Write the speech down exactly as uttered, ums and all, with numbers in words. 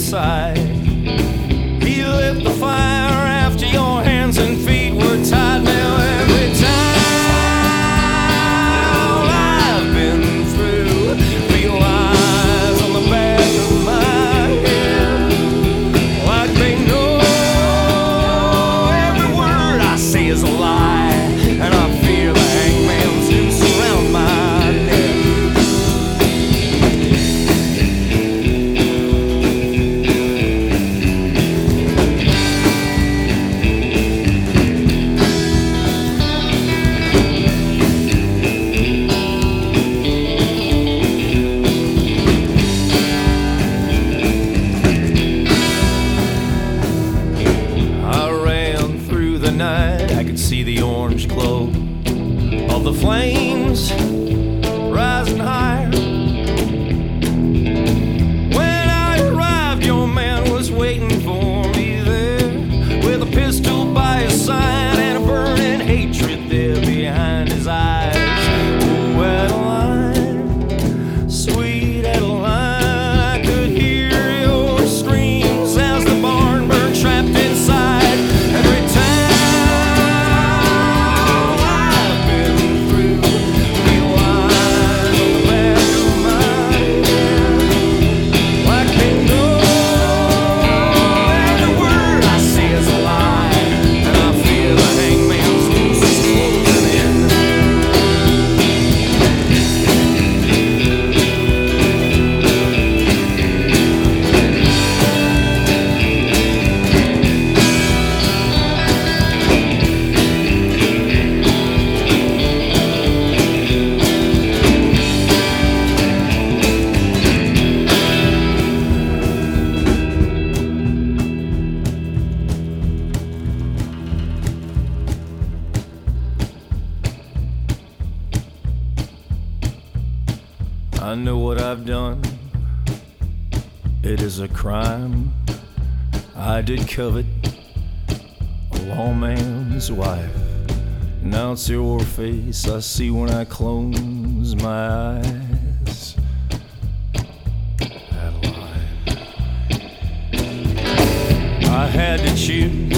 side. He lit the fire after your hands and feet were tied. Now every time I've been through, feel eyes on the back of my head, like they know every word I say is a lie, and I fear the hangman's noose around my neck. I could see the orange glow of the flames rising higher. When I arrived, your man was waiting for me there, with a pistol by his side and a burning hatred there behind his eyes. Oh, Adeline, sweet Adeline, I could hear your screams as the barn burned trapped inside. Every time I know what I've done, it is a crime. I did covet a lawman's wife. Now it's your face I see when I close my eyes. Adeline, I had to choose